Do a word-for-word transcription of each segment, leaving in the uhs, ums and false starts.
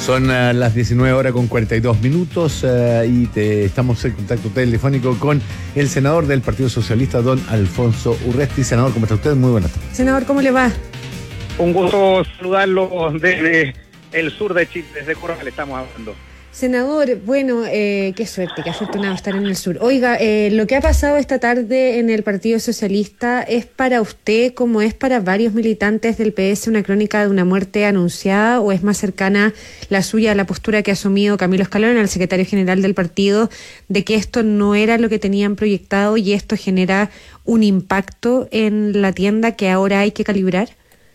Son uh, las diecinueve horas con cuarenta y dos minutos uh, y te, estamos en contacto telefónico con el senador del Partido Socialista, don Alfonso Urresti. Senador, ¿cómo está usted? Muy buenas tardes. Senador, ¿cómo le va? Un gusto saludarlo desde el sur de Chile, desde Corral estamos hablando. Senador, bueno, eh, qué suerte, qué afortunado estar en el sur. Oiga, eh, lo que ha pasado esta tarde en el Partido Socialista es para usted, como es para varios militantes del P S, una crónica de una muerte anunciada, o es más cercana la suya a la postura que ha asumido Camilo Escalona, el secretario general del partido, de que esto no era lo que tenían proyectado y esto genera un impacto en la tienda que ahora hay que calibrar?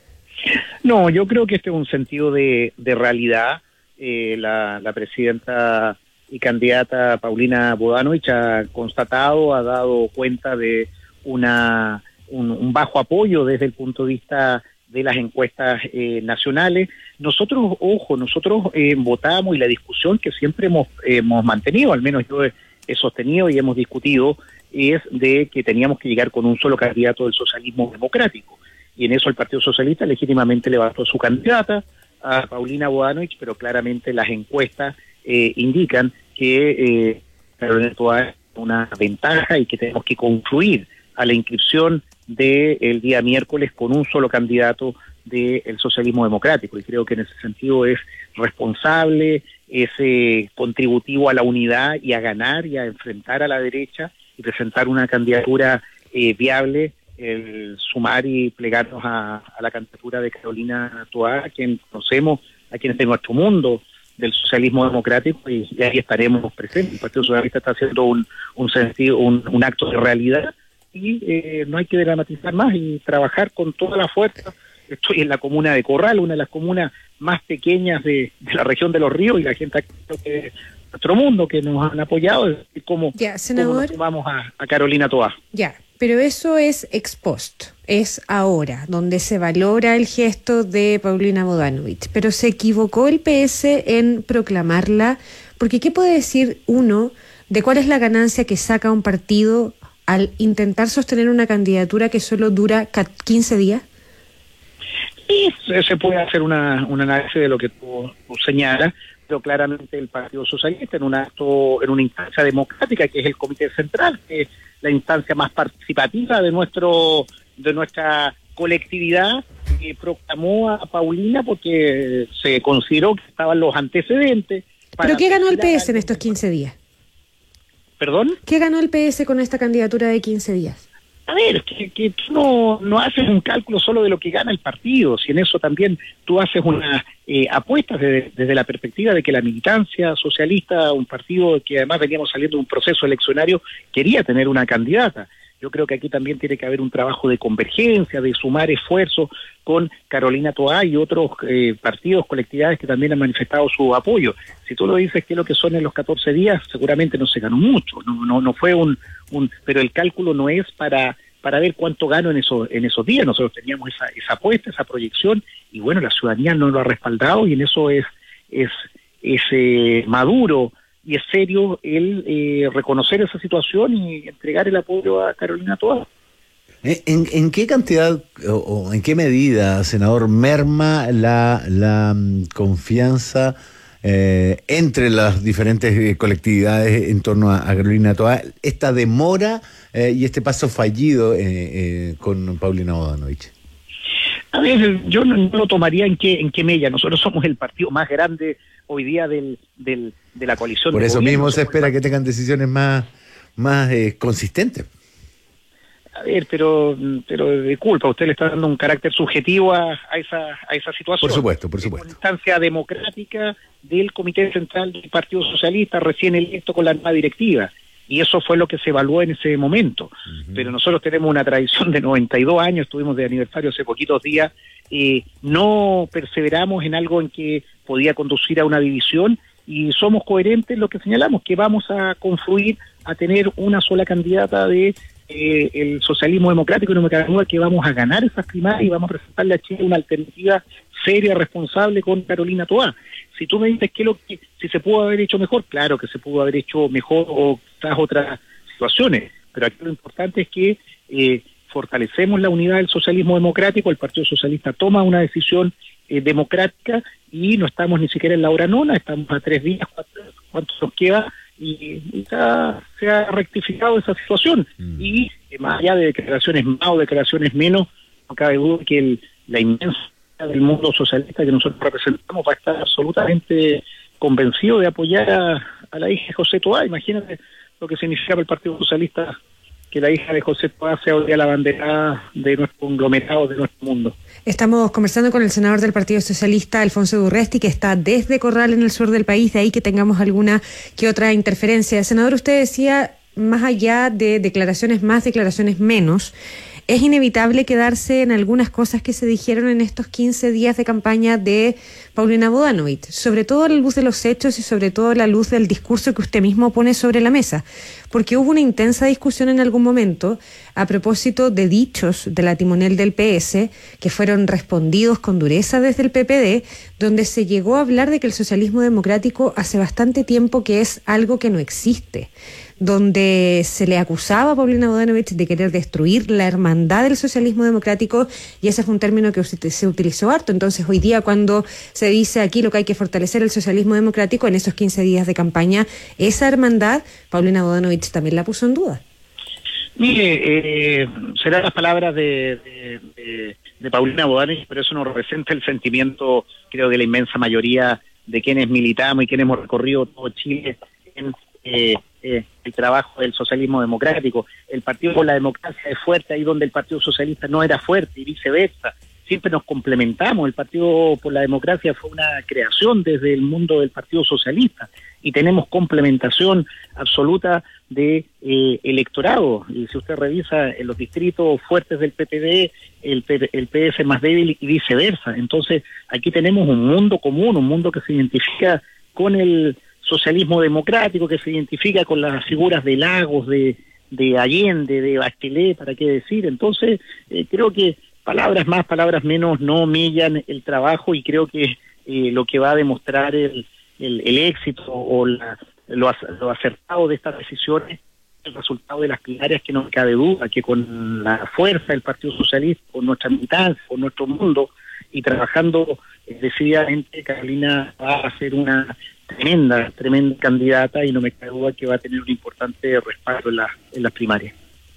No, yo creo que este es un sentido de, de realidad. Eh, la, la presidenta y candidata Paulina Bodanovich ha constatado, ha dado cuenta de una un, un bajo apoyo desde el punto de vista de las encuestas eh, nacionales. Nosotros, ojo, nosotros eh, votamos, y la discusión que siempre hemos, eh, hemos mantenido, al menos yo he, he sostenido y hemos discutido, es de que teníamos que llegar con un solo candidato del socialismo democrático. Y en eso el Partido Socialista legítimamente levantó a su candidata, a Paulina Bodanovich, pero claramente las encuestas eh, indican que eh, Carolina Toá es una ventaja y que tenemos que concluir a la inscripción del día miércoles con un solo candidato del socialismo democrático. Y creo que en ese sentido es responsable, es eh, contributivo a la unidad y a ganar y a enfrentar a la derecha y presentar una candidatura eh, viable, el sumar y plegarnos a, a la candidatura de Carolina Toá, a quien conocemos, a quienes de nuestro mundo del socialismo democrático, y, y ahí estaremos presentes. El Partido Socialista está haciendo un un sentido, un, un acto de realidad, y eh, no hay que dramatizar más y trabajar con toda la fuerza. Estoy en la comuna de Corral, una de las comunas más pequeñas de, de la región de Los Ríos, y la gente aquí de nuestro mundo que nos han apoyado, y cómo, ya, senador, cómo nos sumamos a, a Carolina Toá. Ya. Pero eso es ex post, es ahora, donde se valora el gesto de Paulina Bodanovich. Pero se equivocó el P S en proclamarla, porque ¿qué puede decir uno de cuál es la ganancia que saca un partido al intentar sostener una candidatura que solo dura quince días? Sí, se puede hacer una, un análisis de lo que tú, tú señalas, pero claramente el Partido Socialista, en un acto, en una instancia democrática que es el Comité Central, que es la instancia más participativa de nuestro de nuestra colectividad, que proclamó a Paulina porque se consideró que estaban los antecedentes. ¿Pero qué ganó el P S en estos quince días? ¿Perdón? ¿Qué ganó el P S con esta candidatura de quince días? A ver, que, que tú no, no haces un cálculo solo de lo que gana el partido, si en eso también tú haces unas eh, apuestas desde, desde la perspectiva de que la militancia socialista, un partido que además veníamos saliendo de un proceso eleccionario, quería tener una candidata. Yo creo que aquí también tiene que haber un trabajo de convergencia, de sumar esfuerzos con Carolina Toá y otros eh, partidos, colectividades que también han manifestado su apoyo. Si tú lo dices que es lo que son en los catorce días, seguramente no se ganó mucho, no no no fue un, un pero el cálculo no es para para ver cuánto gano en esos en esos días. Nosotros teníamos esa esa apuesta, esa proyección, y bueno, la ciudadanía no lo ha respaldado, y en eso es es es eh, maduro y es serio el eh, reconocer esa situación y entregar el apoyo a Carolina Toá. ¿En, en qué cantidad o, o en qué medida, senador, merma la, la um, confianza eh, entre las diferentes eh, colectividades en torno a, a Carolina Toá, esta demora eh, y este paso fallido eh, eh, con Paulina Bodanovich? A ver, yo no, no lo tomaría en qué en qué mella. Nosotros somos el partido más grande hoy día del, del de la coalición. Por de eso gobierno. mismo se Somos espera que tengan decisiones más, más eh, consistentes. A ver, pero pero disculpa, usted le está dando un carácter subjetivo a, a esa a esa situación. Por supuesto, por supuesto. Es una instancia democrática del Comité Central del Partido Socialista, recién electo con la nueva directiva. Y eso fue lo que se evaluó en ese momento. Uh-huh. Pero nosotros tenemos una tradición de noventa y dos años, estuvimos de aniversario hace poquitos días, eh, no perseveramos en algo en que podía conducir a una división, y somos coherentes en lo que señalamos, que vamos a confluir a tener una sola candidata de eh, el socialismo democrático, y no me cabe duda que vamos a ganar esas primarias y vamos a presentarle a Chile una alternativa seria, responsable con Carolina Toá. Si tú me dices que lo que si se pudo haber hecho mejor, claro que se pudo haber hecho mejor, o quizás otras situaciones, pero aquí lo importante es que eh, fortalecemos la unidad del socialismo democrático, el Partido Socialista toma una decisión eh, democrática, y no estamos ni siquiera en la hora nona, estamos a tres días, cuatro, cuánto nos queda, y, y ya se ha rectificado esa situación. Mm. Y eh, más allá de declaraciones más o declaraciones menos, no cabe duda que el, la inmensa del mundo socialista que nosotros representamos va a estar absolutamente convencido de apoyar a, a la hija de José Toá. Imagínate lo que significa para el Partido Socialista que la hija de José Toá sea hoy día la bandera de nuestro conglomerado, de nuestro mundo. Estamos conversando con el senador del Partido Socialista, Alfonso Durresti, que está desde Corral, en el sur del país, de ahí que tengamos alguna que otra interferencia. Senador, usted decía, más allá de declaraciones más, declaraciones menos, es inevitable quedarse en algunas cosas que se dijeron en estos quince días de campaña de Paulina Bodanovich, sobre todo a la luz de los hechos y sobre todo a la luz del discurso que usted mismo pone sobre la mesa, porque hubo una intensa discusión en algún momento a propósito de dichos de la timonel del P S que fueron respondidos con dureza desde el P P D, donde se llegó a hablar de que el socialismo democrático hace bastante tiempo que es algo que no existe, donde se le acusaba a Paulina Bodanovich de querer destruir la hermandad del socialismo democrático, y ese fue un término que se utilizó harto. Entonces hoy día, cuando se dice aquí lo que hay que fortalecer el socialismo democrático, en esos quince días de campaña, esa hermandad, Paulina Bodanovich también la puso en duda. Mire, eh, serán las palabras de, de, de, de Paulina Bodanovich, pero eso no representa el sentimiento, creo, de la inmensa mayoría de quienes militamos y quienes hemos recorrido todo Chile en eh, eh, el trabajo del socialismo democrático. El Partido por la Democracia es fuerte ahí donde el Partido Socialista no era fuerte, y viceversa. Siempre nos complementamos. El Partido por la Democracia fue una creación desde el mundo del Partido Socialista, y tenemos complementación absoluta de eh, electorado. Y si usted revisa en los distritos fuertes del P P D, el, P el P S más débil y viceversa. Entonces aquí tenemos un mundo común, un mundo que se identifica con el socialismo democrático, que se identifica con las figuras de Lagos, de, de Allende, de Bachelet, para qué decir. Entonces eh, creo que palabras más, palabras menos no millan el trabajo, y creo que eh, lo que va a demostrar el, el, el éxito o la, lo, lo acertado de estas decisiones, el resultado de las plenarias, que no cabe duda que con la fuerza del Partido Socialista, con nuestra militancia, con nuestro mundo, y trabajando eh, decididamente, Carolina va a ser una tremenda, tremenda candidata, y no me cabe duda que va a tener un importante respaldo en, la, en las primarias.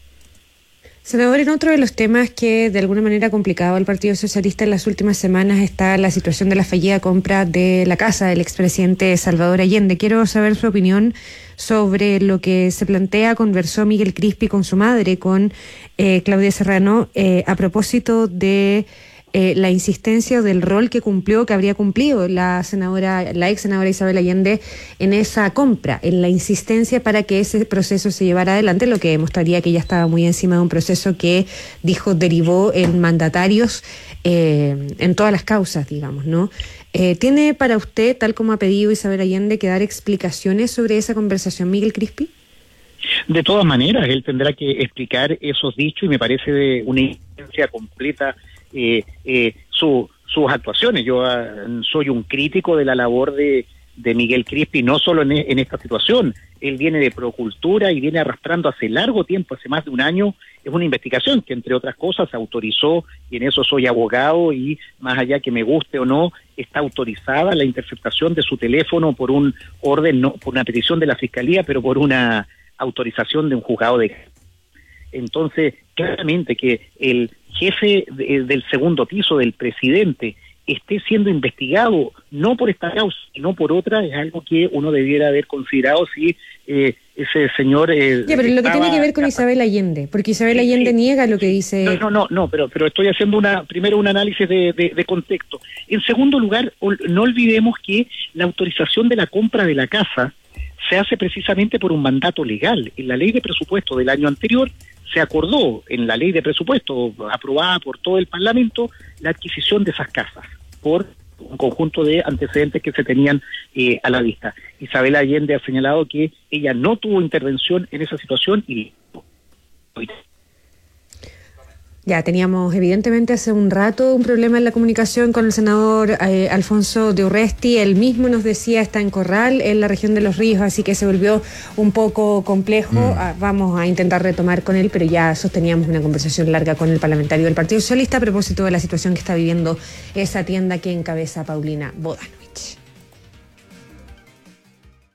Senador, en otro de los temas que de alguna manera ha complicado al Partido Socialista en las últimas semanas está la situación de la fallida compra de la casa del expresidente Salvador Allende. Quiero saber su opinión sobre lo que se plantea. Conversó Miguel Crispi con su madre, con eh, Claudia Serrano, eh, a propósito de Eh, la insistencia del rol que cumplió, que habría cumplido la senadora, la ex senadora Isabel Allende en esa compra, en la insistencia para que ese proceso se llevara adelante, lo que demostraría que ella estaba muy encima de un proceso que, dijo, derivó en mandatarios eh, en todas las causas, digamos, ¿no? Eh, ¿Tiene para usted, tal como ha pedido Isabel Allende, que dar explicaciones sobre esa conversación, Miguel Crispi? De todas maneras, él tendrá que explicar esos dichos, y me parece de una insistencia completa Eh, eh, su, sus actuaciones. Yo uh, soy un crítico de la labor de, de Miguel Crispi, no solo en, en esta situación. Él viene de Procultura y viene arrastrando hace largo tiempo, hace más de un año, es una investigación que, entre otras cosas, autorizó, y en eso soy abogado, y más allá que me guste o no, está autorizada la interceptación de su teléfono por un orden, no por una petición de la Fiscalía, pero por una autorización de un juzgado de... Entonces, claramente que el jefe de, del segundo piso del presidente esté siendo investigado no por esta causa, sino por otra, es algo que uno debiera haber considerado si eh, ese señor... Eh, ya, pero lo que tiene que ver con Isabel Allende, porque Isabel Allende sí, niega lo que dice... No, no, no, no pero, pero estoy haciendo una primero un análisis de, de, de contexto. En segundo lugar, no olvidemos que la autorización de la compra de la casa se hace precisamente por un mandato legal. En la ley de presupuesto del año anterior se acordó, en la ley de presupuesto aprobada por todo el Parlamento, la adquisición de esas casas por un conjunto de antecedentes que se tenían eh, a la vista. Isabel Allende ha señalado que ella no tuvo intervención en esa situación y... Ya teníamos evidentemente hace un rato un problema en la comunicación con el senador eh, Alfonso de Urresti. Él mismo nos decía está en Corral, en la región de Los Ríos, así que se volvió un poco complejo. Mm. Ah, vamos a intentar retomar con él, pero ya sosteníamos una conversación larga con el parlamentario del Partido Socialista a propósito de la situación que está viviendo esa tienda que encabeza Paulina Bodanovich.